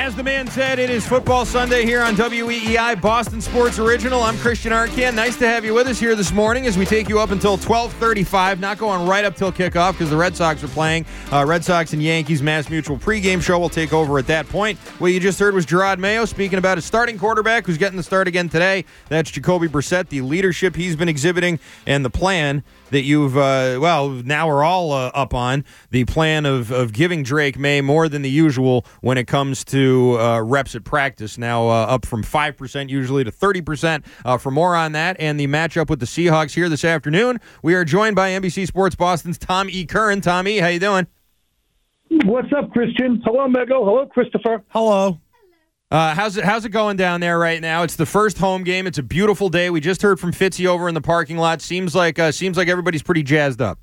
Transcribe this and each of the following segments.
As the man said, it is Football Sunday here on WEEI, Boston Sports Original. I'm Christian Arcand. Nice to have you with us here this morning as we take you up until 12:35. Not going right up till kickoff because the Red Sox are playing. Red Sox and Yankees Mass Mutual pregame show will take over at that point. What you just heard was Jerod Mayo speaking about his starting quarterback who's getting the start again today. That's Jacoby Brissett, the leadership he's been exhibiting, and the plan that you've, now we're all up on, the plan of giving Drake May more than the usual when it comes to reps at practice. Now up from 5% usually to 30%. For more on that and the matchup with the Seahawks here this afternoon, we are joined by NBC Sports Boston's Tom E. Curran. Tom E., how you doing? What's up, Christian? Hello, Mego. Hello, Christopher. Hello. How's it going down there right now? It's the first home game. It's a beautiful day. We just heard from Fitzy over in the parking lot. Seems like everybody's pretty jazzed up.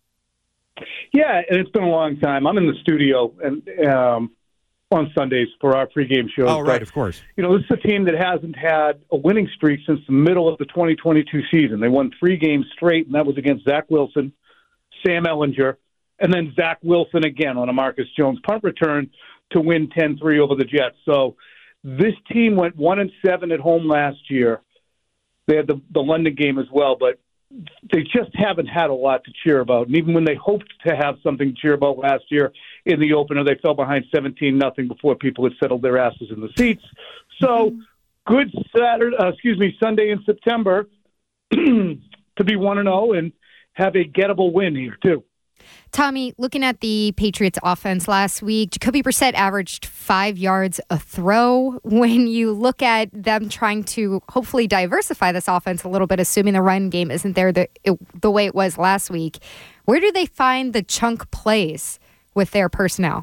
Yeah, and it's been a long time. I'm in the studio and on Sundays for our pregame shows. Oh, right, of course. You know, this is a team that hasn't had a winning streak since the middle of the 2022 season. They won 3 games straight, and that was against Zach Wilson, Sam Ehlinger, and then Zach Wilson again on a Marcus Jones punt return to win 10-3 over the Jets. So this team went 1-7 at home last year. They had the London game as well, but they just haven't had a lot to cheer about. And even when they hoped to have something to cheer about last year in the opener, they fell behind 17-0 before people had settled their asses in the seats. So good Sunday in September to be 1-0 and have a gettable win here too. Tommy, looking at the Patriots offense last week, Jacoby Brissett averaged 5 yards a throw. When you look at them trying to hopefully diversify this offense a little bit, assuming the run game isn't there the way it was last week, where do they find the chunk plays with their personnel?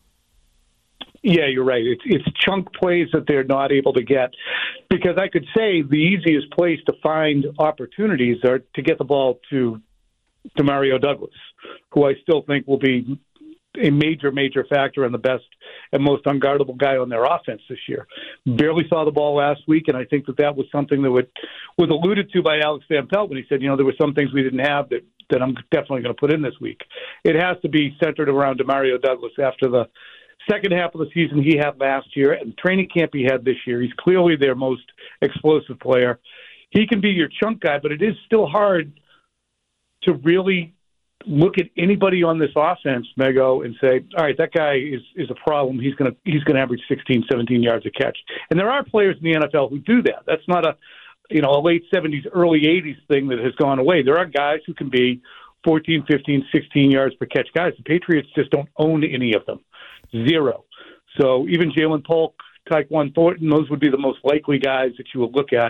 Yeah, you're right. It's chunk plays that they're not able to get, because I could say the easiest place to find opportunities are to get the ball to Mario Douglas, who I still think will be a major factor and the best and most unguardable guy on their offense this year. Barely saw the ball last week, and I think that was something that was alluded to by Alex Van Pelt when he said, there were some things we didn't have that I'm definitely going to put in this week. It has to be centered around Mario Douglas after the second half of the season he had last year and training camp he had this year. He's clearly their most explosive player. He can be your chunk guy, but it is still hard to really look at anybody on this offense, Mego, and say, all right, that guy is a problem. He's going to average 16, 17 yards a catch. And there are players in the NFL who do that. That's not a late 70s, early 80s thing that has gone away. There are guys who can be 14, 15, 16 yards per catch guys. The Patriots just don't own any of them. 0. So even Jalen Polk, Tyquan Thornton, those would be the most likely guys that you would look at.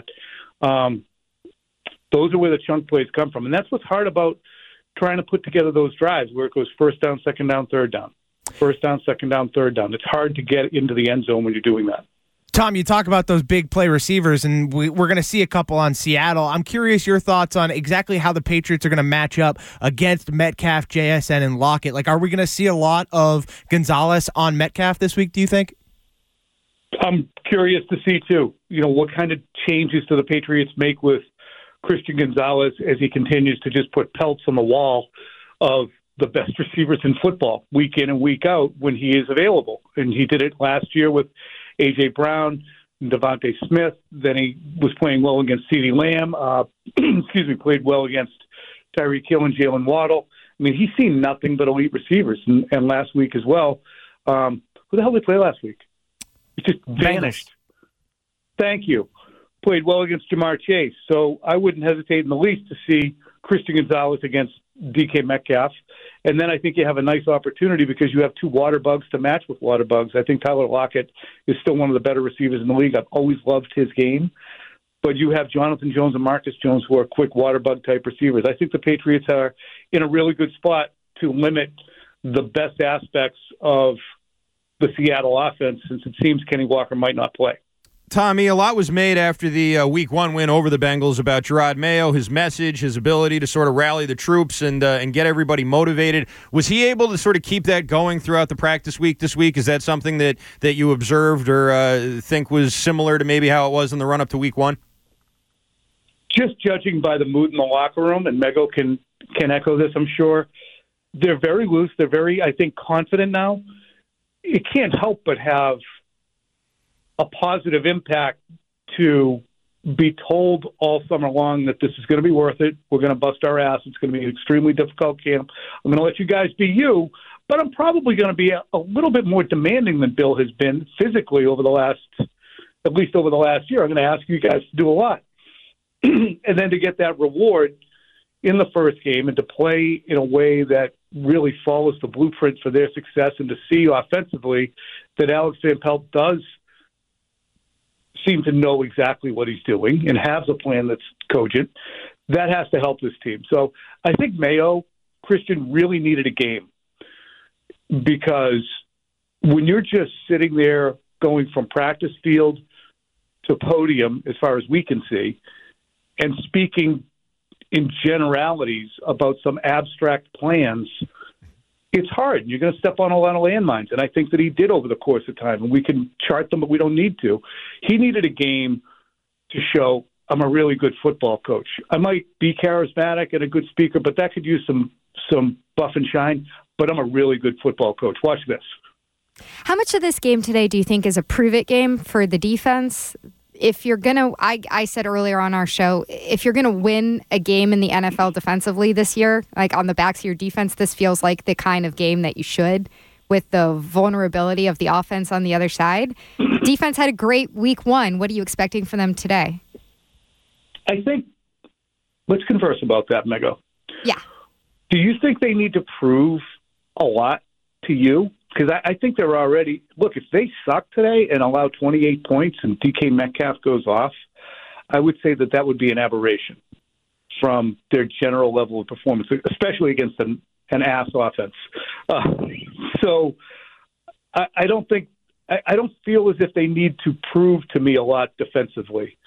Those are where the chunk plays come from. And that's what's hard about trying to put together those drives where it goes first down, second down, third down. First down, second down, third down. It's hard to get into the end zone when you're doing that. Tom, you talk about those big play receivers, and we're going to see a couple on Seattle. I'm curious your thoughts on exactly how the Patriots are going to match up against Metcalf, JSN, and Lockett. Like, are we going to see a lot of Gonzalez on Metcalf this week, do you think? I'm curious to see, too, what kind of changes do the Patriots make with Christian Gonzalez as he continues to just put pelts on the wall of the best receivers in football week in and week out when he is available. And he did it last year with A.J. Brown, Devontae Smith. Then he was playing well against CeeDee Lamb. Played well against Tyreek Hill and Jalen Waddle. I mean, he's seen nothing but elite receivers. And last week as well. Who the hell did they play last week? It just vanished. Thank you. Played well against Jamar Chase. So I wouldn't hesitate in the least to see Christian Gonzalez against DK Metcalf. And then I think you have a nice opportunity because you have 2 water bugs to match with water bugs. I think Tyler Lockett is still one of the better receivers in the league. I've always loved his game. But you have Jonathan Jones and Marcus Jones who are quick water bug type receivers. I think the Patriots are in a really good spot to limit the best aspects of the Seattle offense since it seems Kenny Walker might not play. Tommy, a lot was made after the Week 1 win over the Bengals about Jerod Mayo, his message, his ability to sort of rally the troops and get everybody motivated. Was he able to sort of keep that going throughout the practice week this week? Is that something that you observed or think was similar to maybe how it was in the run-up to Week 1? Just judging by the mood in the locker room, and Mego can echo this, I'm sure, they're very loose. They're very, I think, confident now. It can't help but have a positive impact to be told all summer long that this is going to be worth it. We're going to bust our ass. It's going to be an extremely difficult camp. I'm going to let you guys be you, but I'm probably going to be a little bit more demanding than Bill has been physically at least over the last year. I'm going to ask you guys to do a lot. And then to get that reward in the first game and to play in a way that really follows the blueprint for their success, and to see offensively that Alex Van Pelt does seem to know exactly what he's doing and has a plan that's cogent, that has to help this team. So I think Mayo, Christian, really needed a game, because when you're just sitting there going from practice field to podium, as far as we can see, and speaking in generalities about some abstract plans, it's hard. You're going to step on a lot of landmines, and I think that he did over the course of time, and we can chart them, but we don't need to. He needed a game to show, I'm a really good football coach. I might be charismatic and a good speaker, but that could use some buff and shine, but I'm a really good football coach. Watch this. How much of this game today do you think is a prove-it game for the defense? If you're going to, I said earlier on our show, if you're going to win a game in the NFL defensively this year, like on the backs of your defense, this feels like the kind of game that you should, with the vulnerability of the offense on the other side. Defense had a great week one. What are you expecting from them today? I think, let's converse about that, Mego. Yeah. Do you think they need to prove a lot to you? Because I think they're already – look, if they suck today and allow 28 points and DK Metcalf goes off, I would say that would be an aberration from their general level of performance, especially against an ass offense. So I don't think – I don't feel as if they need to prove to me a lot defensively.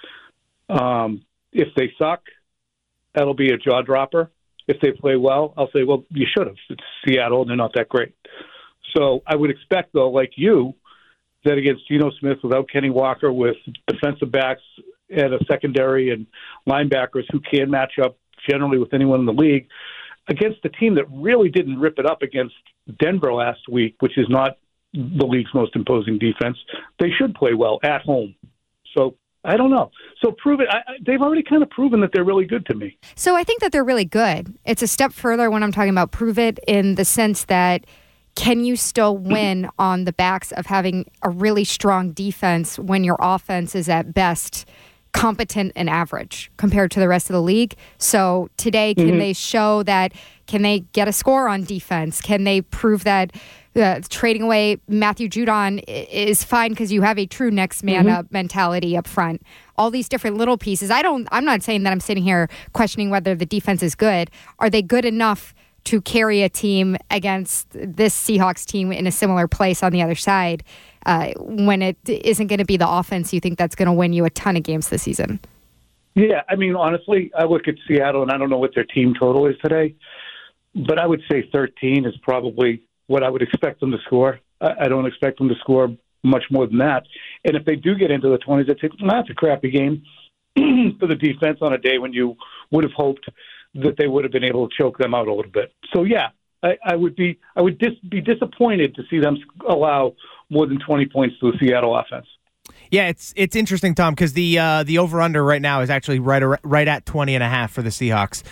If they suck, that'll be a jaw dropper. If they play well, I'll say, well, you should have. It's Seattle, and they're not that great. So I would expect, though, like you, that against Geno Smith, without Kenny Walker, with defensive backs and a secondary and linebackers who can match up generally with anyone in the league, against a team that really didn't rip it up against Denver last week, which is not the league's most imposing defense, they should play well at home. So I don't know. So prove it. They've already kind of proven that they're really good to me. So I think that they're really good. It's a step further when I'm talking about prove it, in the sense that can you still win on the backs of having a really strong defense when your offense is at best competent and average compared to the rest of the league? So today, can they show that? Can they get a score on defense? Can they prove that trading away Matthew Judon is fine because you have a true next man up mentality up front? All these different little pieces. I'm not saying that I'm sitting here questioning whether the defense is good. Are they good enough to carry a team against this Seahawks team in a similar place on the other side, when it isn't going to be the offense you think that's going to win you a ton of games this season? Yeah, I mean, honestly, I look at Seattle, and I don't know what their team total is today, but I would say 13 is probably what I would expect them to score. I don't expect them to score much more than that. And if they do get into the 20s, I'd say, that's a crappy game for the defense on a day when you would have hoped that they would have been able to choke them out a little bit. So, yeah, I would be disappointed to see them allow more than 20 points to the Seattle offense. Yeah, it's interesting, Tom, because the over-under right now is actually right at 20.5 for the Seahawks.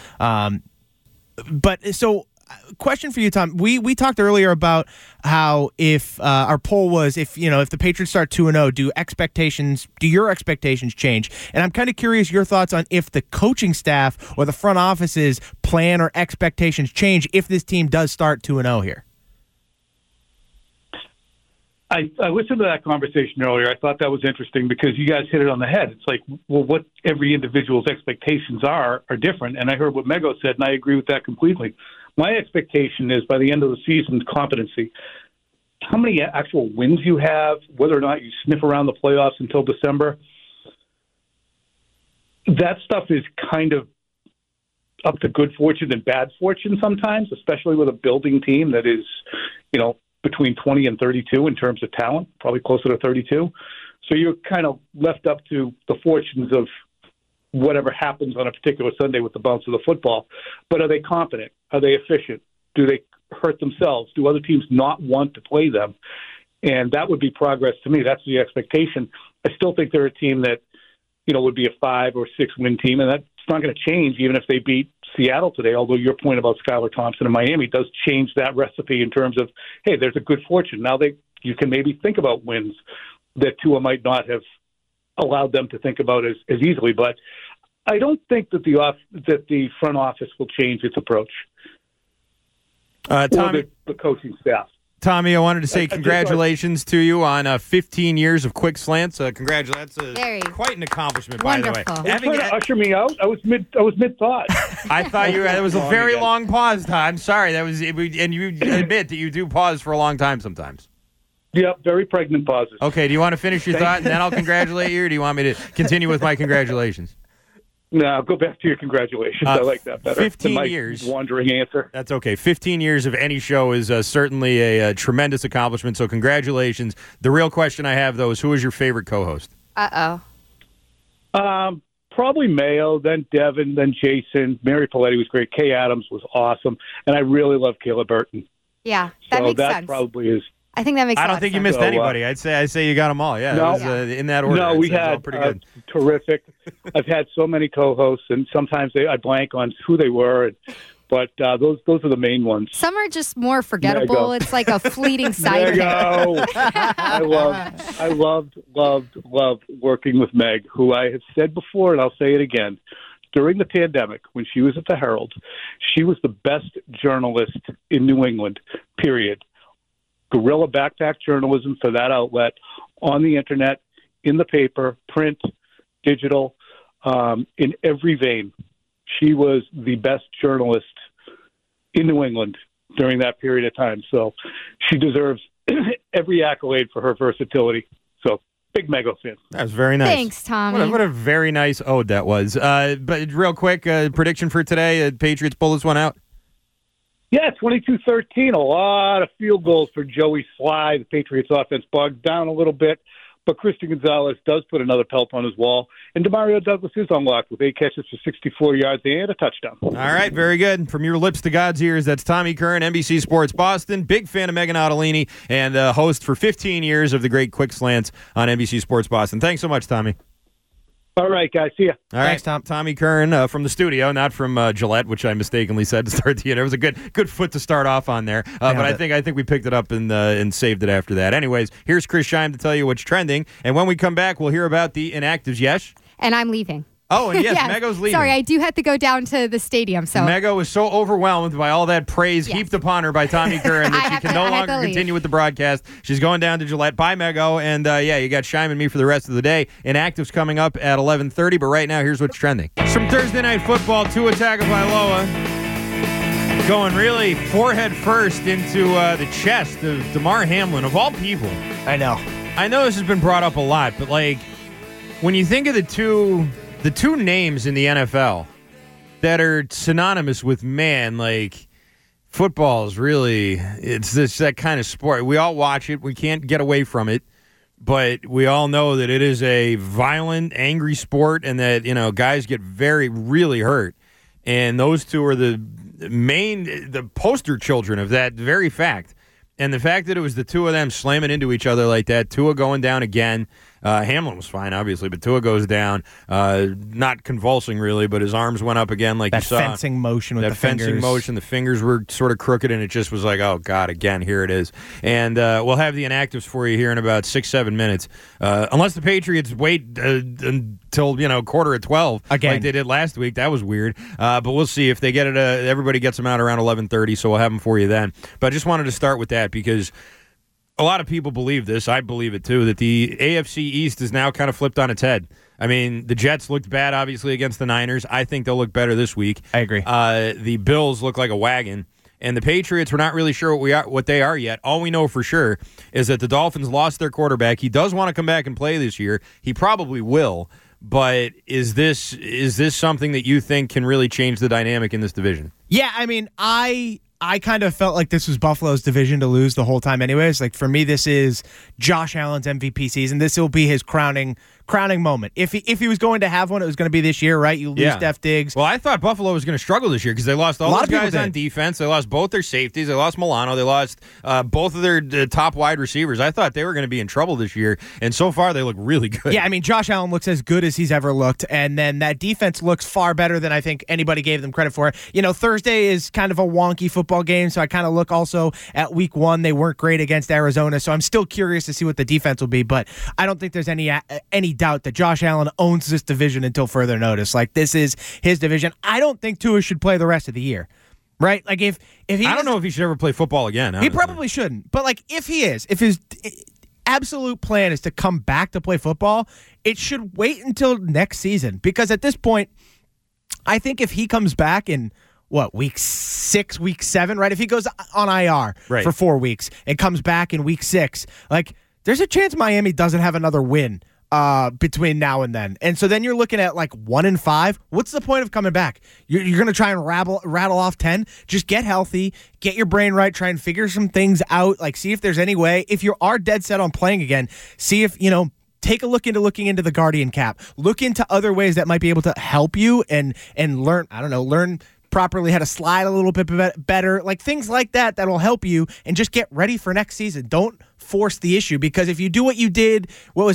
But so, question for you, Tom. We talked earlier about how if our poll was if the Patriots start 2-0, do your expectations change? And I'm kind of curious your thoughts on if the coaching staff or the front office's plan or expectations change if this team does start 2-0 here. I listened to that conversation earlier. I thought that was interesting because you guys hit it on the head. It's like, well, what every individual's expectations are different. And I heard what Mego said, and I agree with that completely. My expectation is by the end of the season, competency. How many actual wins you have, whether or not you sniff around the playoffs until December, that stuff is kind of up to good fortune and bad fortune sometimes, especially with a building team that is, between 20 and 32 in terms of talent, probably closer to 32. So you're kind of left up to the fortunes of whatever happens on a particular Sunday with the bounce of the football. But are they competent? Are they efficient? Do they hurt themselves? Do other teams not want to play them? And that would be progress to me. That's the expectation. I still think they're a team that, would be a 5 or 6 win team, and that's not going to change even if they beat Seattle today, although your point about Skylar Thompson in Miami does change that recipe in terms of, hey, there's a good fortune. Now you can maybe think about wins that Tua might not have allowed them to think about as easily. But I don't think that the front office will change its approach. Tommy, or the coaching staff. Tommy, I wanted to say congratulations to you on 15 years of Quick Slants. Congratulations. That's quite an accomplishment, Wonderful. by the way. Are you trying to usher me out? I was mid-thought. I thought that was a very long pause time. Sorry, and you admit that you do pause for a long time sometimes. Yep, very pregnant pauses. Okay, do you want to finish your thought and then I'll congratulate you, or do you want me to continue with my congratulations? No, go back to your congratulations. I like that better. 15 years. Wandering answer. That's okay. 15 years of any show is certainly a tremendous accomplishment, so congratulations. The real question I have, though, is who is your favorite co-host? Probably Mayo, then Devin, then Jason. Mary Paletti was great. Kay Adams was awesome. And I really love Kayla Burton. Yeah, that makes sense. Probably is. I think that makes sense. I don't think you missed anybody. I'd say you got them all. Yeah, no, it was, in that order. No, we had pretty good. Terrific. I've had so many co-hosts, and sometimes I blank on who they were, but those are the main ones. Some are just more forgettable. It's like a fleeting sidekick. I loved working with Meg, who I have said before, and I'll say it again. During the pandemic, when she was at the Herald, she was the best journalist in New England, period. Guerrilla backpack journalism for that outlet, on the internet, in the paper, print, digital, in every vein. She was the best journalist in New England during that period of time. So she deserves every accolade for her versatility. So big Mego fan. That was very nice. Thanks, Tommy. What a very nice ode that was. But real quick, prediction for today, Patriots pull this one out? Yeah, 22-13, a lot of field goals for Joey Sly. The Patriots offense bogged down a little bit, but Christian Gonzalez does put another pelt on his wall, and DeMario Douglas is unlocked with 8 catches for 64 yards and a touchdown. All right, very good. From your lips to God's ears, that's Tommy Curran, NBC Sports Boston, big fan of Megan Ottolini, and host for 15 years of the great Quick Slants on NBC Sports Boston. Thanks so much, Tommy. All right, guys. See ya. All right, thanks, Tom. Tommy Curran from the studio, not from Gillette, which I mistakenly said to start the end. It was a good foot to start off on there, but I think we picked it up and saved it after that. Anyways, here's Chris Scheim to tell you what's trending, and when we come back, we'll hear about the inactives. Yes, and I'm leaving. Oh, and yes, Mego's leaving. Sorry, I do have to go down to the stadium. So Mego was so overwhelmed by all that praise heaped upon her by Tommy Curran that she can no longer continue with the broadcast. She's going down to Gillette. Bye, Mego. And you got Scheim and me for the rest of the day. Inactives coming up at 11:30. But right now, here's what's trending. From Thursday Night Football, Tua Tagovailoa going really forehead first into the chest of Damar Hamlin, of all people. I know this has been brought up a lot, but when you think of the two names in the NFL that are synonymous with man, football is really, it's that kind of sport. We all watch it. We can't get away from it. But we all know that it is a violent, angry sport and that, guys get really hurt. And those two are the poster children of that very fact. And the fact that it was the two of them slamming into each other like that, Tua going down again. Hamlin was fine, obviously, but Tua goes down, not convulsing really, but his arms went up again like you saw. That fencing motion with the fingers. That fencing motion, the fingers were sort of crooked, and it just was like, oh, God, again, here it is. And we'll have the inactives for you here in about 6-7 minutes. Unless the Patriots wait until, 11:45 again, like they did last week. That was weird. But we'll see if they get it. Everybody gets them out around 11:30, so we'll have them for you then. But I just wanted to start with that because a lot of people believe this. I believe it, too, that the AFC East is now kind of flipped on its head. I mean, the Jets looked bad, obviously, against the Niners. I think they'll look better this week. I agree. The Bills look like a wagon. And the Patriots, we're not really sure what they are yet. All we know for sure is that the Dolphins lost their quarterback. He does want to come back and play this year. He probably will. But is this something that you think can really change the dynamic in this division? Yeah, I mean, I I kind of felt like this was Buffalo's division to lose the whole time anyways. Like, for me, this is Josh Allen's MVP season. This will be his crowning moment. If he was going to have one, it was going to be this year, right? You lose Steph Diggs. Well, I thought Buffalo was going to struggle this year because they lost all those guys on defense. They lost both their safeties. They lost Milano. They lost both of their top wide receivers. I thought they were going to be in trouble this year, and so far they look really good. Yeah, I mean, Josh Allen looks as good as he's ever looked, and then that defense looks far better than I think anybody gave them credit for. You know, Thursday is kind of a wonky football game, so I kind of look also at week 1. They weren't great against Arizona, so I'm still curious to see what the defense will be, but I don't think there's any doubt that Josh Allen owns this division until further notice. Like, this is his division. I don't think Tua should play the rest of the year. Right? Like, if he I don't know if he should ever play football again. Honestly. He probably shouldn't. But, like, if his absolute plan is to come back to play football, it should wait until next season. Because at this point, I think if he comes back in week 6, week 7, right? If he goes on IR for 4 weeks and comes back in week 6, like, there's a chance Miami doesn't have another win between now and then. And so then you're looking at like 1-5. What's the point of coming back? You're going to try and rattle off 10? Just get healthy, get your brain right, try and figure some things out, like see if there's any way. If you are dead set on playing again, see if, take a look into looking into the Guardian cap. Look into other ways that might be able to help you and learn properly how to slide a little bit better, like things like that'll help you, and just get ready for next season. Don't force the issue, because if you do what you did,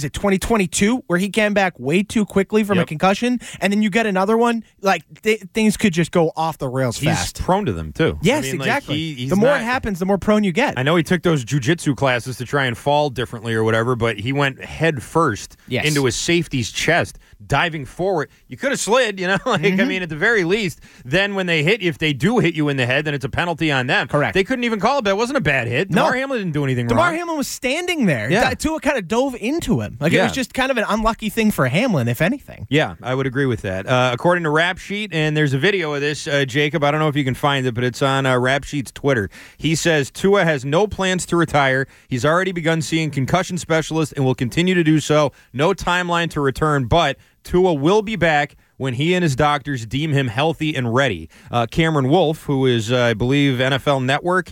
2022, where he came back way too quickly from a concussion, and then you get another one, like things could just go off the rails fast. He's prone to them too. Yes, exactly. The more it happens, the more prone you get. I know he took those jiu-jitsu classes to try and fall differently or whatever, but he went head first into his safety's chest, diving forward. You could have slid, I mean, at the very least, then when they hit you, if they do hit you in the head, then it's a penalty on them. Correct. They couldn't even call it. It wasn't a bad hit. No. Damar Hamlin didn't do anything wrong. Damar Hamlin was standing there. Yeah. Tua kind of dove into him. It was just kind of an unlucky thing for Hamlin, if anything. Yeah, I would agree with that. According to Rap Sheet, and there's a video of this, Jacob, I don't know if you can find it, but it's on Rap Sheet's Twitter. He says Tua has no plans to retire. He's already begun seeing concussion specialists and will continue to do so. No timeline to return, but Tua will be back when he and his doctors deem him healthy and ready. Cameron Wolf, who is, I believe, NFL Network,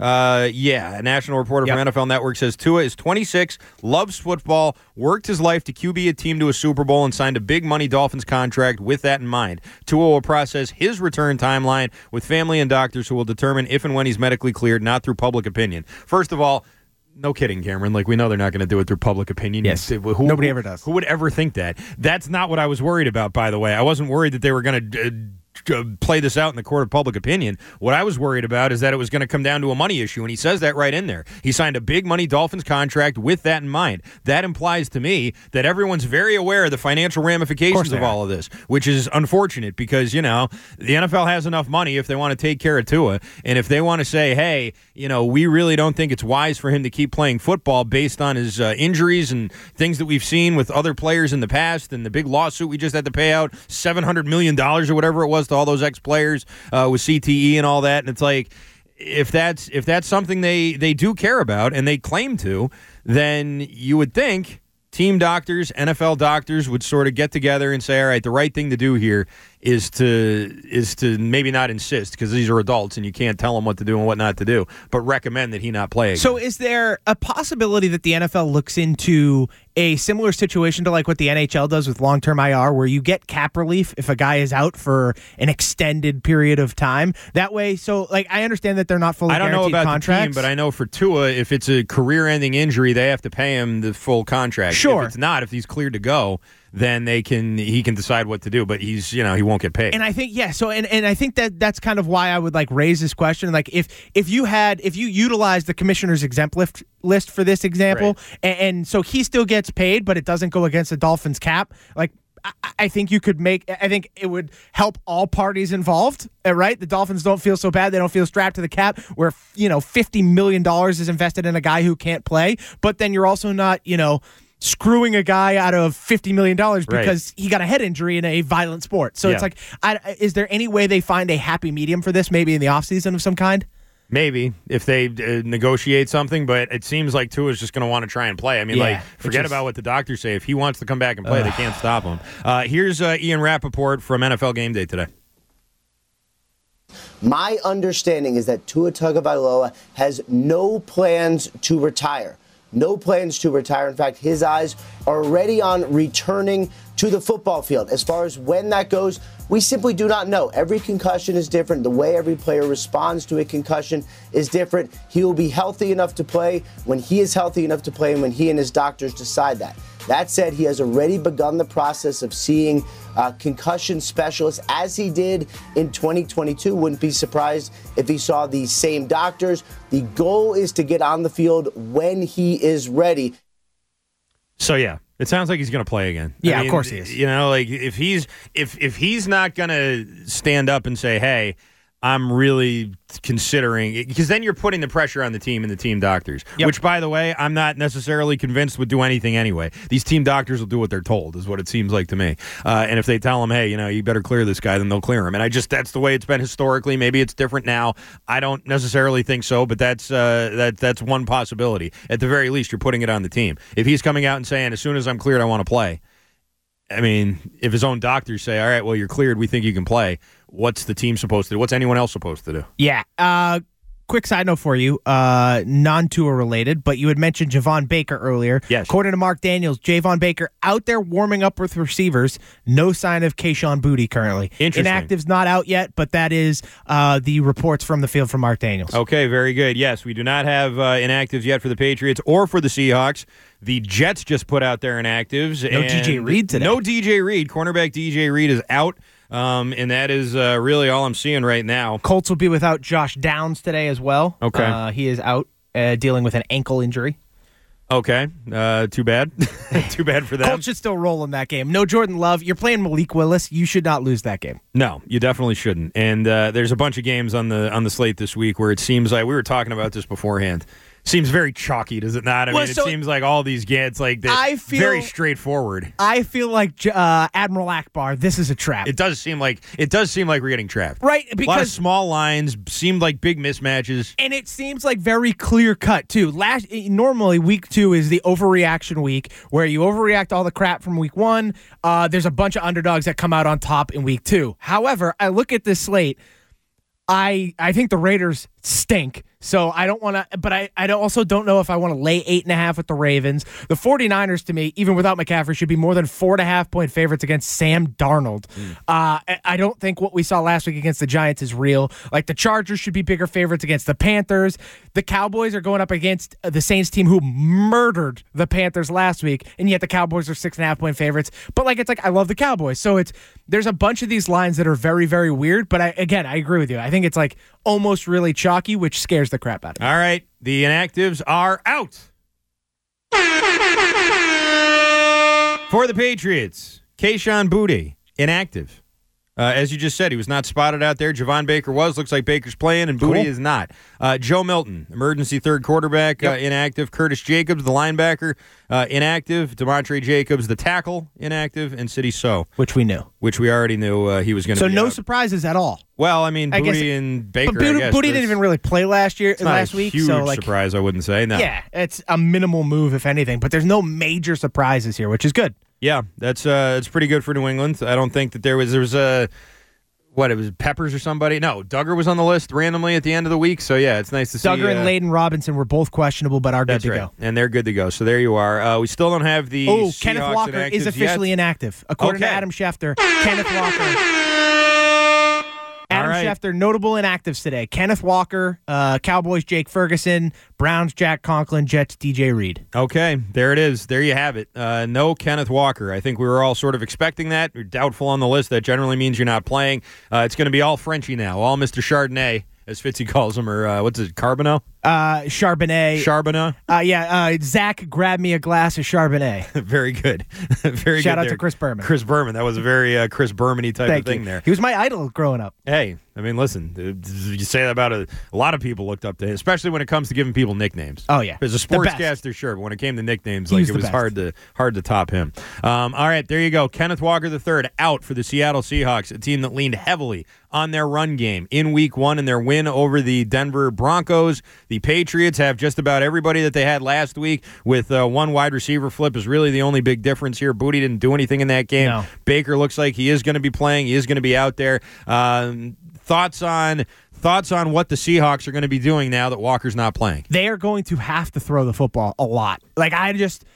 a national reporter from NFL Network, says Tua is 26, loves football, worked his life to QB a team to a Super Bowl, and signed a big money Dolphins contract with that in mind. Tua will process his return timeline with family and doctors who will determine if and when he's medically cleared, not through public opinion. First of all, no kidding, Cameron. Like, we know they're not going to do it through public opinion. Yes. Nobody ever does. Who would ever think that? That's not what I was worried about, by the way. I wasn't worried that they were going to play this out in the court of public opinion. What I was worried about is that it was going to come down to a money issue, and he says that right in there. He signed a big money Dolphins contract with that in mind. That implies to me that everyone's very aware of the financial ramifications of all of this, which is unfortunate because, the NFL has enough money if they want to take care of Tua, and if they want to say, hey, we really don't think it's wise for him to keep playing football based on his injuries and things that we've seen with other players in the past, and the big lawsuit we just had to pay out $700 million or whatever it was to all those ex-players with CTE and all that. And it's like, if that's something they do care about and they claim to, then you would think team doctors, NFL doctors would sort of get together and say, all right, the right thing to do here is to maybe not insist, because these are adults and you can't tell them what to do and what not to do, but recommend that he not play again. So is there a possibility that the NFL looks into a similar situation to like what the NHL does with long-term IR, where you get cap relief if a guy is out for an extended period of time? That way, so like I understand that they're not fully guaranteed contracts. I don't know about the team, but I know for Tua, if it's a career-ending injury, they have to pay him the full contract. Sure. If it's not, if he's cleared to go, then he can decide what to do, but he won't get paid. And I think and I think that's kind of why I would like raise this question. Like if you utilize the commissioner's exempt list for this example, right, and so he still gets paid, but it doesn't go against the Dolphins cap, like I think you could I think it would help all parties involved, right? The Dolphins don't feel so bad. They don't feel strapped to the cap where, $50 million is invested in a guy who can't play, but then you're also not, screwing a guy out of $50 million because he got a head injury in a violent sport. So it's like, is there any way they find a happy medium for this, maybe in the offseason of some kind? Maybe, if they negotiate something, but it seems like Tua's just going to want to try and play. I mean, forget about what the doctors say. If he wants to come back and play, they can't stop him. Here's Ian Rappaport from NFL Game Day today. My understanding is that Tua Tagovailoa has no plans to retire. No plans to retire. In fact, his eyes are already on returning to the football field. As far as when that goes, we simply do not know. Every concussion is different. The way every player responds to a concussion is different. He will be healthy enough to play when he is healthy enough to play and when he and his doctors decide that. That said, he has already begun the process of seeing concussion specialists as he did in 2022. Wouldn't be surprised if he saw these same doctors. The goal is to get on the field when he is ready. So, yeah, it sounds like he's going to play again. Yeah, of course he is. You know, like if he's not going to stand up and say, hey, I'm really considering it, because then you're putting the pressure on the team and the team doctors, which, by the way, I'm not necessarily convinced would do anything anyway. These team doctors will do what they're told, is what it seems like to me. And if they tell them, hey, you better clear this guy, then they'll clear him. And that's the way it's been historically. Maybe it's different now. I don't necessarily think so, but that's one possibility. At the very least, you're putting it on the team. If he's coming out and saying, as soon as I'm cleared, I want to play. I mean, if his own doctors say, all right, well, you're cleared, we think you can play, what's the team supposed to do? What's anyone else supposed to do? Yeah. Quick side note for you, non-Tua related, but you had mentioned Javon Baker earlier. Yes. According to Mark Daniels, Javon Baker out there warming up with receivers. No sign of Kayshon Boutte currently. Interesting. Inactive's not out yet, but that is the reports from the field from Mark Daniels. Okay, very good. Yes, we do not have inactives yet for the Patriots or for the Seahawks. The Jets just put out their inactives. No DJ Reed today. No DJ Reed. Cornerback DJ Reed is out. And that is really all I'm seeing right now. Colts will be without Josh Downs today as well. Okay. He is out dealing with an ankle injury. Okay. Too bad. Too bad for them. Colts should still roll in that game. No Jordan Love. You're playing Malik Willis. You should not lose that game. No, you definitely shouldn't. And there's a bunch of games on the slate this week where it seems like, we were talking about this beforehand, seems very chalky, does it not? I mean, it seems like all these games, like, very straightforward. I feel like Admiral Akbar, this is a trap. It does seem like we're getting trapped. Right, because a lot of small lines seemed like big mismatches. And it seems like very clear cut, too. Normally, week 2 is the overreaction week, where you overreact all the crap from week 1. There's a bunch of underdogs that come out on top in week 2. However, I look at this slate, I think the Raiders stink. So I don't want to, but I also don't know if I want to lay 8.5 with the Ravens. The 49ers, to me, even without McCaffrey, should be more than 4.5-point favorites against Sam Darnold. I don't think what we saw last week against the Giants is real. Like, the Chargers should be bigger favorites against the Panthers. The Cowboys are going up against the Saints team who murdered the Panthers last week, and yet the Cowboys are 6.5-point favorites. But I love the Cowboys. So there's a bunch of these lines that are very, very weird. But I agree with you. I think it's almost really chalky, which scares the crap out of me. All right, the inactives are out. For the Patriots, Kayshon Boutte, inactive. As you just said, he was not spotted out there. Javon Baker was. Looks like Baker's playing, and Boutte is not. Joe Milton, emergency third quarterback, inactive. Curtis Jacobs, the linebacker, inactive. Demontre Jacobs, the tackle, inactive. And Sidy Sow. Which we knew. Which we already knew he was going to be no out. surprises at all. Well, I mean, Boutte and Baker, but Boutte didn't even really play last week. Huge surprise, I wouldn't say. No. Yeah, it's a minimal move, if anything. But there's no major surprises here, which is good. Yeah, that's it's pretty good for New England. I don't think that there was it was Peppers or somebody? No, Duggar was on the list randomly at the end of the week. So, yeah, it's nice to see. Duggar and Layden Robinson were both questionable, but are good to go. And they're good to go. So, there you are. We still don't have the Seahawks Kenneth Walker is officially inactive. According to Adam Schefter, Kenneth Walker. Schefter, notable inactives today. Kenneth Walker, Cowboys Jake Ferguson, Browns Jack Conklin, Jets DJ Reed. Okay, there it is. There you have it. No Kenneth Walker. I think we were all sort of expecting that. You're doubtful on the list. That generally means you're not playing. It's going to be all Frenchie now, all Mr. Chardonnay, as Fitzy calls him, or what's it, Carbonneau? Charbonnet. Zach grabbed me a glass of Charbonnet. Very good. Very Shout good out there. to Chris Berman. Chris Berman. That was a very Chris Berman-y type Thank of thing you. there. He was my idol growing up. Hey, I mean, listen, you say that about a lot of people looked up to him, especially when it comes to giving people nicknames. Oh, yeah. As a sportscaster, sure, but when it came to nicknames, it was hard to top him. All right, there you go. Kenneth Walker III out for the Seattle Seahawks, a team that leaned heavily on their run game in Week 1 in their win over the Denver Broncos. The The Patriots have just about everybody that they had last week, with one wide receiver flip is really the only big difference here. Booty didn't do anything in that game. No. Baker looks like he is going to be playing. He is going to be out there. Thoughts on what the Seahawks are going to be doing now that Walker's not playing? They are going to have to throw the football a lot. Like, I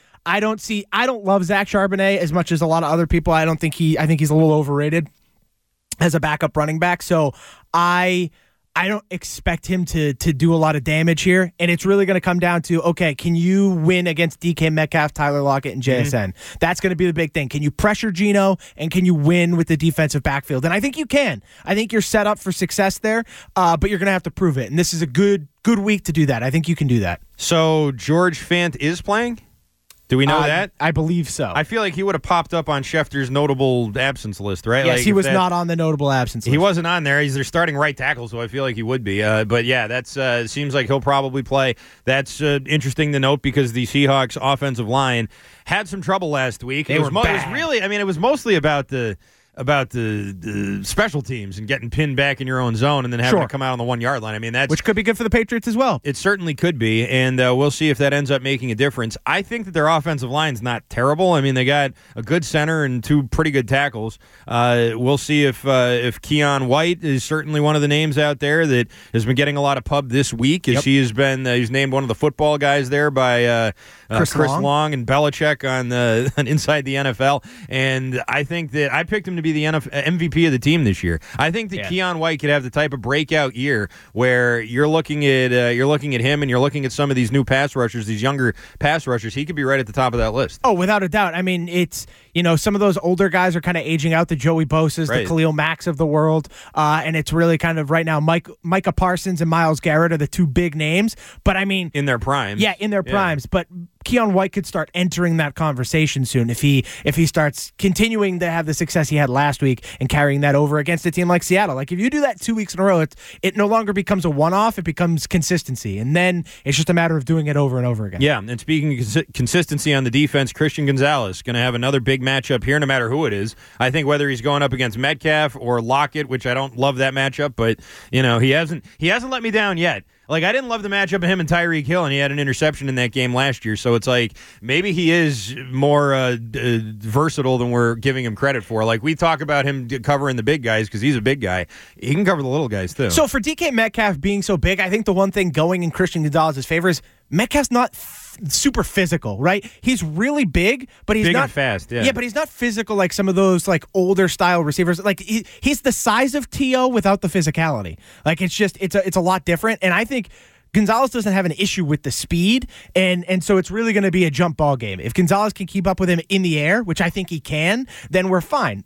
don't love Zach Charbonnet as much as a lot of other people. I think he's a little overrated as a backup running back. So I don't expect him to do a lot of damage here. And it's really going to come down to, okay, can you win against DK Metcalf, Tyler Lockett, and JSN? Mm-hmm. That's going to be the big thing. Can you pressure Geno, and can you win with the defensive backfield? And I think you can. I think you're set up for success there, but you're going to have to prove it. And this is a good week to do that. I think you can do that. So George Fant is playing? Do we know that? I believe so. I feel like he would have popped up on Schefter's notable absence list, right? Yes, like he was not on the notable absence list. He wasn't on there. He's their starting right tackle, so I feel like he would be. But yeah, that's seems like he'll probably play. That's interesting to note because the Seahawks offensive line had some trouble last week. It was really, it was mostly about the special teams and getting pinned back in your own zone and then having to come out on the 1 yard line. Which could be good for the Patriots as well. It certainly could be, and we'll see if that ends up making a difference. I think that their offensive line's not terrible. They got a good center and two pretty good tackles. We'll see if Keon White is certainly one of the names out there that has been getting a lot of pub this week, as he has been. He's named one of the football guys there by Chris Long and Belichick on Inside the NFL, and I think that I picked him to be the MVP of the team this year. I think that Keon White could have the type of breakout year where you're looking at him and you're looking at some of these new pass rushers, these younger pass rushers. He could be right at the top of that list. Oh, without a doubt. It's some of those older guys are kind of aging out. The Joey Bosa's, the Khalil Macks of the world, and it's really kind of right now. Micah Parsons and Myles Garrett are the two big names, but in their primes. Yeah, in their primes, but Keon White could start entering that conversation soon if he starts continuing to have the success he had last week and carrying that over against a team like Seattle. Like, if you do that 2 weeks in a row, it no longer becomes a one-off, it becomes consistency, and then it's just a matter of doing it over and over again. Yeah, and speaking of consistency on the defense, Christian Gonzalez going to have another big matchup here, no matter who it is. I think whether he's going up against Metcalf or Lockett, which I don't love that matchup, but he hasn't let me down yet. Like, I didn't love the matchup of him and Tyreek Hill, and he had an interception in that game last year. So it's like maybe he is more versatile than we're giving him credit for. Like, we talk about him covering the big guys because he's a big guy. He can cover the little guys, too. So for DK Metcalf being so big, I think the one thing going in Christian Gonzalez's favor is Metcalf's not super physical, right? He's really big, but he's big not and fast. Yeah, but he's not physical like some of those like older style receivers. Like he's the size of T.O. without the physicality. Like it's a lot different. And I think Gonzalez doesn't have an issue with the speed, and so it's really going to be a jump ball game. If Gonzalez can keep up with him in the air, which I think he can, then we're fine.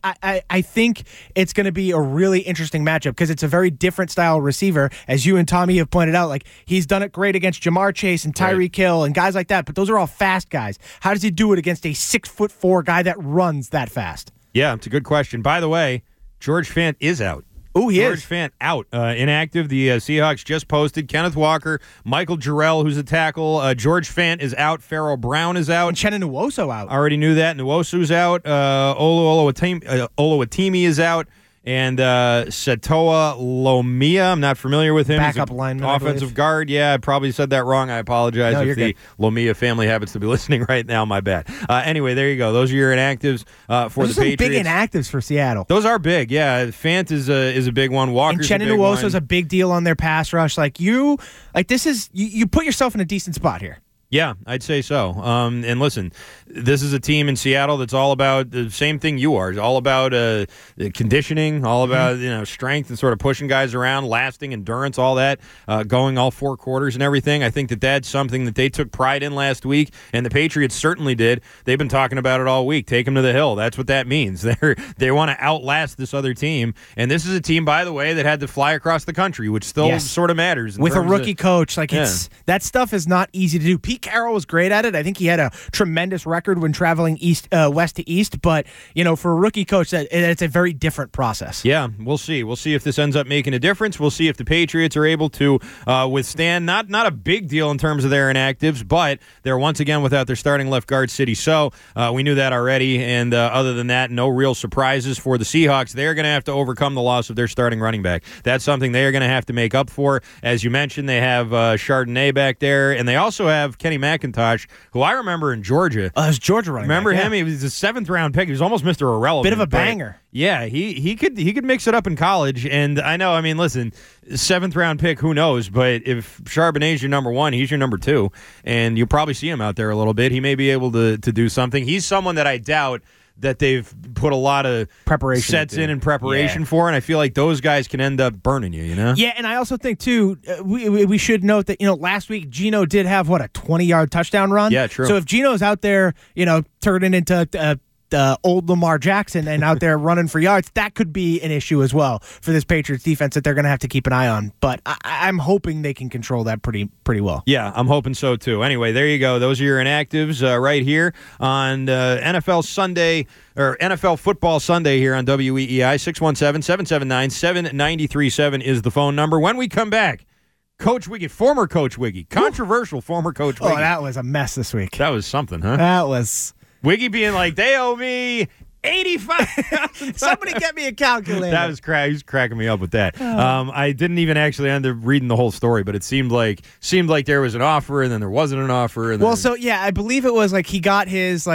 I think it's going to be a really interesting matchup because it's a very different style receiver, as you and Tommy have pointed out. Like, he's done it great against Jamar Chase and Tyreek Hill and guys like that, but those are all fast guys. How does he do it against a 6'4" guy that runs that fast? Yeah, it's a good question. By the way, George Fant is out. Oh, he George is. Fant out. Inactive. The Seahawks just posted Kenneth Walker, Michael Jarrell, who's a tackle. George Fant is out. Pharaoh Brown is out. And Chenna Nwosu out. Already knew that. Nwosu's out. Oluwatimi is out. And Setoa Lomia, I'm not familiar with him. Backup lineman, offensive guard. Yeah, I probably said that wrong. I apologize if the Lomia family happens to be listening right now. My bad. Anyway, there you go. Those are your inactivos for Those the are Patriots. Big inactives for Seattle. Those are big. Yeah, Fant is a big one. Walker's and a big one. is a big deal on their pass rush. You put yourself in a decent spot here. Yeah, I'd say so. And listen, this is a team in Seattle that's all about the same thing you are. It's all about conditioning, all about strength and sort of pushing guys around, lasting, endurance, all that, going all 4 quarters and everything. I think that's something that they took pride in last week, and the Patriots certainly did. They've been talking about it all week. Take them to the hill. That's what that means. They want to outlast this other team, and this is a team, by the way, that had to fly across the country, which still sort of matters. With a rookie coach. That stuff is not easy to do. Pete Carroll was great at it. I think he had a tremendous record when traveling west to east. But, for a rookie coach, it's a very different process. Yeah, we'll see. We'll see if this ends up making a difference. We'll see if the Patriots are able to withstand not a big deal in terms of their inactives, but they're once again without their starting left guard, Sidy Sow. We knew that already, and other than that, no real surprises for the Seahawks. They're going to have to overcome the loss of their starting running back. That's something they are going to have to make up for. As you mentioned, they have Chardonnay back there, and they also have Kenny McIntosh, who I remember in Georgia. It's Georgia running back. Remember him? He was a 7th-round pick. He was almost Mr. Irrelevant. Bit of a banger. Yeah, he could mix it up in college, and I know. I mean, listen, 7th-round pick, who knows? But if Charbonnet's your number 1, he's your number 2, and you'll probably see him out there a little bit. He may be able to do something. He's someone that I doubt that they've put a lot of preparation sets in preparation for, and I feel like those guys can end up burning you, Yeah, and I also think, too, we should note that, last week Geno did have, a 20-yard touchdown run? Yeah, true. So if Geno's out there, turning into old Lamar Jackson and out there running for yards, that could be an issue as well for this Patriots defense that they're going to have to keep an eye on. But I'm hoping they can control that pretty well. Yeah, I'm hoping so too. Anyway, there you go. Those are your inactives right here on NFL Sunday or NFL Football Sunday here on WEEI. 617-779-7937 is the phone number. When we come back, Coach Wiggy, former Coach Wiggy, controversial former Coach Wiggy. Oh, that was a mess this week. That was something, huh? That was... Wiggy being like, they owe me $85,000. Somebody get me a calculator. That was he was cracking me up with that. I didn't even actually end up reading the whole story, but it seemed like there was an offer and then there wasn't an offer. And I believe it was like he got his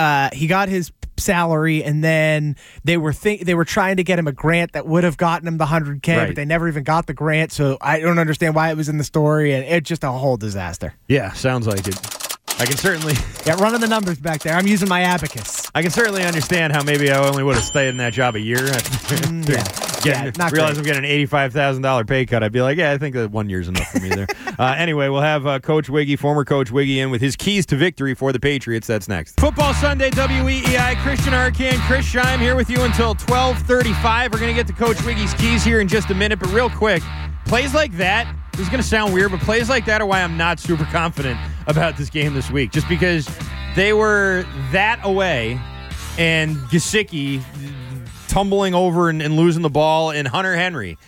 salary, and then they were trying to get him a grant that would have gotten him the $100K, right. But they never even got the grant. So I don't understand why it was in the story, and it's just a whole disaster. Yeah, sounds like it. I can certainly... Yeah, running the numbers back there. I'm using my abacus. I can certainly understand how maybe I only would have stayed in that job a year. Realize I'm getting an $85,000 pay cut. I'd be like, yeah, I think that 1 year's enough for me there. Anyway, we'll have Coach Wiggy, former Coach Wiggy, in with his keys to victory for the Patriots. That's next. Football Sunday, WEEI. Christian Arcand, Chris Scheim here with you until 12:35. We're going to get to Coach Wiggy's keys here in just a minute, but real quick, plays like that, this is going to sound weird, but plays like that are why I'm not super confident about this game this week. Just because they were that away, and Gesicki tumbling over and losing the ball, and Hunter Henry,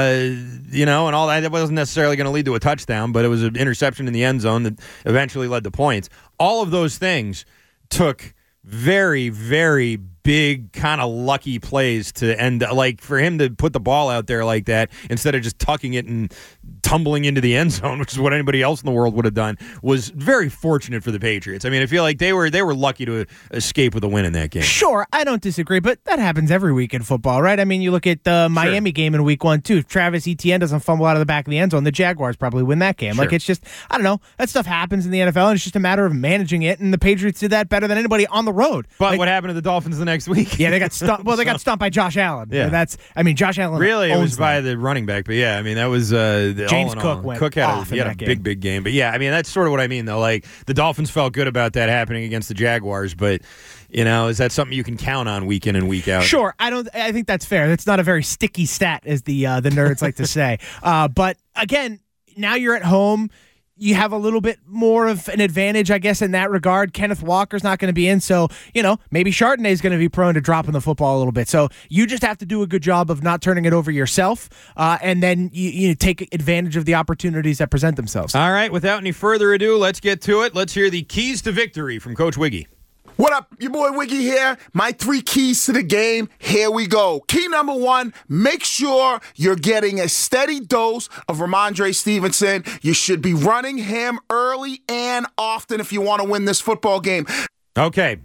and all that. That wasn't necessarily going to lead to a touchdown, but it was an interception in the end zone that eventually led to points. All of those things took very, very big, kind of lucky plays to end. Like, for him to put the ball out there like that instead of just tucking it and tumbling into the end zone, which is what anybody else in the world would have done, was very fortunate for the Patriots. I mean, I feel like they were lucky to escape with a win in that game. Sure, I don't disagree, but that happens every week in football, right? I mean, you look at the Miami game in week 1, too. If Travis Etienne doesn't fumble out of the back of the end zone, the Jaguars probably win that game. Sure. Like, it's just, I don't know. That stuff happens in the NFL, and it's just a matter of managing it, and the Patriots did that better than anybody on the road. But what happened to the Dolphins the next week? Yeah, they got stumped. Well, they got stumped by Josh Allen. Yeah. Josh Allen really, it was them. by the running back, but yeah, I mean, that was James Cook went Cook had a big game. But yeah, I mean, that's sort of what I mean, though. Like, the Dolphins felt good about that happening against the Jaguars, but is that something you can count on week in and week out? Sure, I think that's fair. That's not a very sticky stat, as the nerds like to say. But again, now you're at home. You have a little bit more of an advantage, I guess, in that regard. Kenneth Walker's not going to be in, so, maybe Chardonnay is going to be prone to dropping the football a little bit. So you just have to do a good job of not turning it over yourself, and then you take advantage of the opportunities that present themselves. All right, without any further ado, let's get to it. Let's hear the keys to victory from Coach Wiggy. What up? Your boy Wiggy here. My 3 keys to the game. Here we go. Key number 1, make sure you're getting a steady dose of Ramondre Stevenson. You should be running him early and often if you want to win this football game. Okay.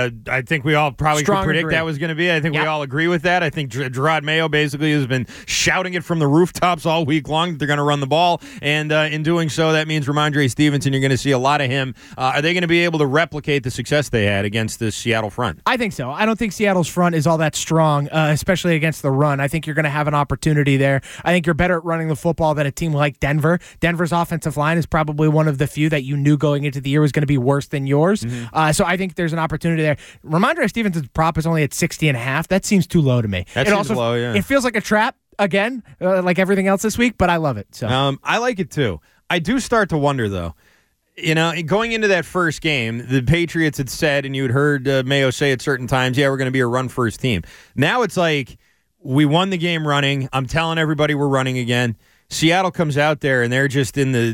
I think we all probably could predict that was going to be. I think we all agree with that. I think Gerard Mayo basically has been shouting it from the rooftops all week long that they're going to run the ball, and in doing so, that means Ramondre Stevenson, you're going to see a lot of him. Are they going to be able to replicate the success they had against the Seattle front? I think so. I don't think Seattle's front is all that strong, especially against the run. I think you're going to have an opportunity there. I think you're better at running the football than a team like Denver. Denver's offensive line is probably one of the few that you knew going into the year was going to be worse than yours. Mm-hmm. So I think there's an opportunity there. Ramondre Stevenson's prop is only at 60.5. That seems too low to me. That seems low, yeah. It feels like a trap again, like everything else this week, but I love it. So I like it too. I do start to wonder, though, Going into that first game, the Patriots had said, and you had heard Mayo say at certain times, yeah, we're going to be a run-first team. Now it's like we won the game running. I'm telling everybody we're running again. Seattle comes out there and they're just in the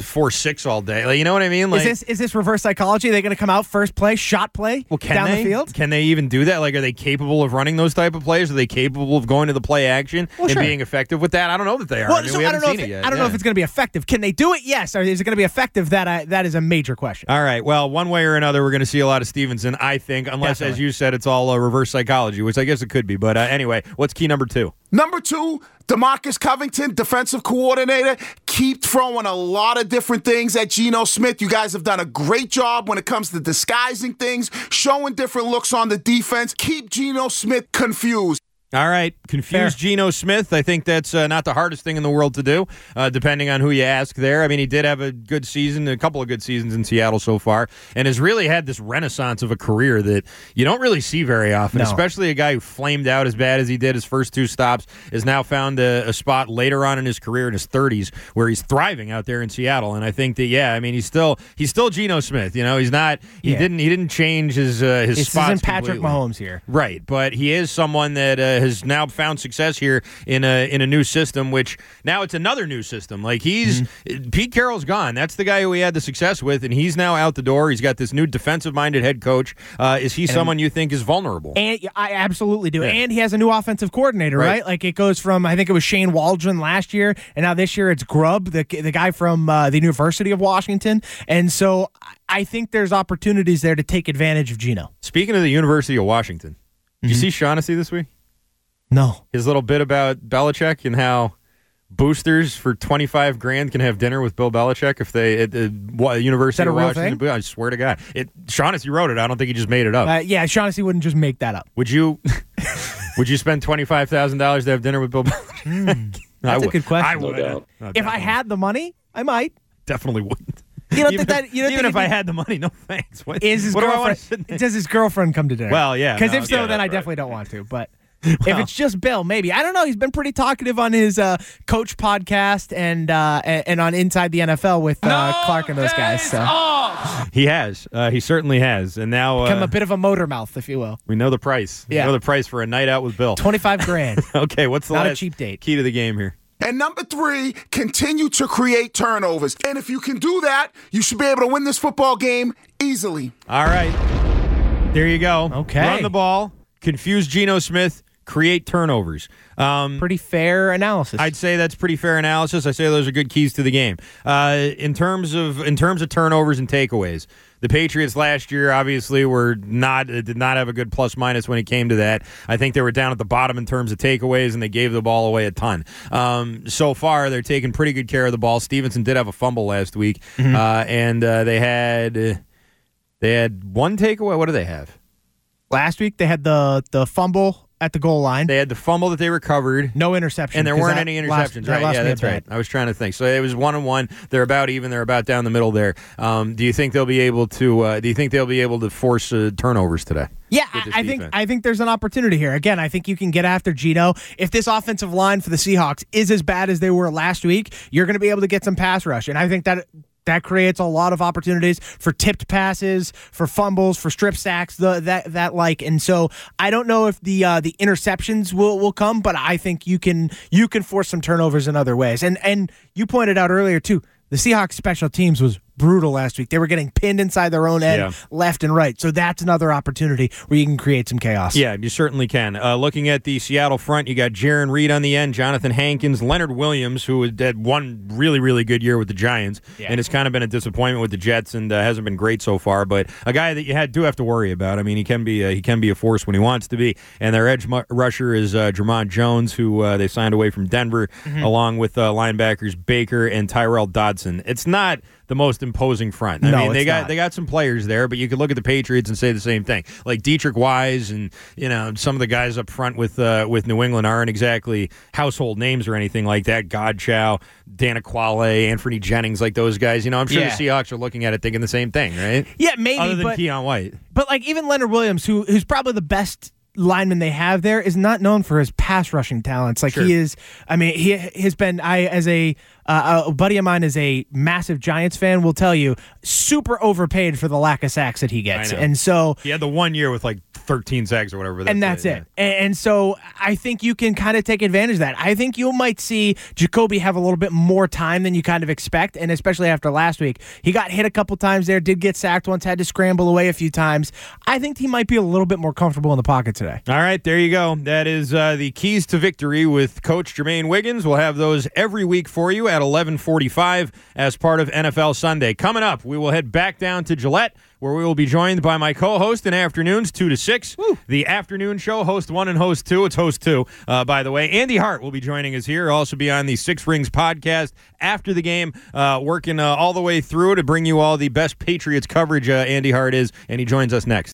4-6 all day. Like, you know what I mean? Like, is this reverse psychology? Are they going to come out first play, shot play down the field? Can they even do that? Like, are they capable of running those type of plays? Are they capable of going to the play action and being effective with that? I don't know that they are. Well, we haven't seen it yet. I don't know if it's going to be effective. Can they do it? Yes. Or is it going to be effective? That is a major question. All right. Well, one way or another, we're going to see a lot of Stevenson, I think, unless, Definitely. as you said, it's all reverse psychology, which I guess it could be. But anyway, what's key number 2? Number 2, DeMarcus Covington, defensive coordinator, keep throwing a lot of different things at Geno Smith. You guys have done a great job when it comes to disguising things, showing different looks on the defense. Keep Geno Smith confused. All right, confused Geno Smith. I think that's not the hardest thing in the world to do, depending on who you ask there. I mean, he did have a good season, a couple of good seasons in Seattle so far, and has really had this renaissance of a career that you don't really see very often, especially a guy who flamed out as bad as he did his first 2 stops, has now found a spot later on in his career in his 30s where he's thriving out there in Seattle. And I think that, he's still Geno Smith. He's not, he didn't change his spots. This isn't Patrick completely. Mahomes here. Right, but he is someone that has now found success here in a new system, which now it's another new system. Like Pete Carroll's gone. That's the guy who he had the success with, and he's now out the door. He's got this new defensive-minded head coach. Is he someone you think is vulnerable? And I absolutely do. Yeah. And he has a new offensive coordinator, right? Like it goes from, I think it was Shane Waldron last year, and now this year it's Grubb, the guy from the University of Washington. And so I think there's opportunities there to take advantage of Geno. Speaking of the University of Washington, did you see Shaughnessy this week? No. His little bit about Belichick and how boosters for $25,000 can have dinner with Bill Belichick if they at the University of Washington. I swear to God, Shaughnessy wrote it. I don't think he just made it up. Shaughnessy wouldn't just make that up. Would you? Would you spend $25,000 to have dinner with Bill Belichick? That's a good question. I would. No if I had the money, I might. Definitely wouldn't. Even if I had the money, no thanks. What is his girlfriend? Does his girlfriend come to dinner? Well, yeah. Because if so, then I definitely don't want to. But if it's just Bill, maybe. I don't know. He's been pretty talkative on his coach podcast and on Inside the NFL with Clark and those guys. So he has. He certainly has. And now become a bit of a motor mouth, if you will. We know the price. Yeah. We know the price for a night out with Bill. $25,000. Okay, what's the Not last a cheap date. Key to the game here? And number 3, continue to create turnovers. And if you can do that, you should be able to win this football game easily. All right. There you go. Okay. Run the ball, confuse Geno Smith, create turnovers. Pretty fair analysis. I'd say that's pretty fair analysis. I say those are good keys to the game. In terms of turnovers and takeaways, the Patriots last year obviously did not have a good plus minus when it came to that. I think they were down at the bottom in terms of takeaways, and they gave the ball away a ton. So far, they're taking pretty good care of the ball. Stevenson did have a fumble last week, and they had one takeaway. What do they have? Last week they had the fumble at the goal line. They had the fumble that they recovered. No interception. And there weren't any interceptions, right? Yeah, that's right. I was trying to think. So it was 1-1. They're about even. They're about down the middle there. Do you think they'll be able to force turnovers today? Yeah, I think there's an opportunity here. Again, I think you can get after Geno. If this offensive line for the Seahawks is as bad as they were last week, you're going to be able to get some pass rush. And I think that creates a lot of opportunities for tipped passes, for fumbles, for strip sacks, and so I don't know if the interceptions will come, but I think you can force some turnovers in other ways. And you pointed out earlier too, the Seahawks special teams was brutal last week. They were getting pinned inside their own end, left and right. So that's another opportunity where you can create some chaos. Yeah, you certainly can. Looking at the Seattle front, you got Jaron Reed on the end, Jonathan Hankins, Leonard Williams, who had one really, really good year with the Giants, and it's kind of been a disappointment with the Jets and hasn't been great so far. But a guy that you do have to worry about. I mean, he can be a force when he wants to be. And their edge rusher is Jermon Jones, who they signed away from Denver, along with linebackers Baker and Tyrell Dodson. It's not the most imposing front. I mean, they got some players there, but you could look at the Patriots and say the same thing. Like Dietrich Wise and some of the guys up front with New England aren't exactly household names or anything like that. Godchow, Dan Aquale, Anthony Jennings, like those guys. I'm sure the Seahawks are looking at it thinking the same thing, right? Yeah, maybe. Other than Keon White. But like even Leonard Williams, who's probably the best lineman they have there is not known for his pass rushing talents. Like he is, I mean, he has been, as a buddy of mine is a massive Giants fan, will tell you, super overpaid for the lack of sacks that he gets. And so he had the 1 year with like 13 sacks or whatever. And that's it. And so I think you can kind of take advantage of that. I think you might see Jacoby have a little bit more time than you kind of expect, and especially after last week. He got hit a couple times there, did get sacked once, had to scramble away a few times. I think he might be a little bit more comfortable in the pocket today. All right, there you go. That is the keys to victory with Coach Jermaine Wiggins. We'll have those every week for you at 11:45 as part of NFL Sunday. Coming up, we will head back down to Gillette, where we will be joined by my co-host in afternoons, 2 to 6. Woo. The afternoon show, host 1 and host 2. It's host 2, by the way. Andy Hart will be joining us here. He'll also be on the Six Rings podcast after the game, working all the way through to bring you all the best Patriots coverage Andy Hart is, and he joins us next.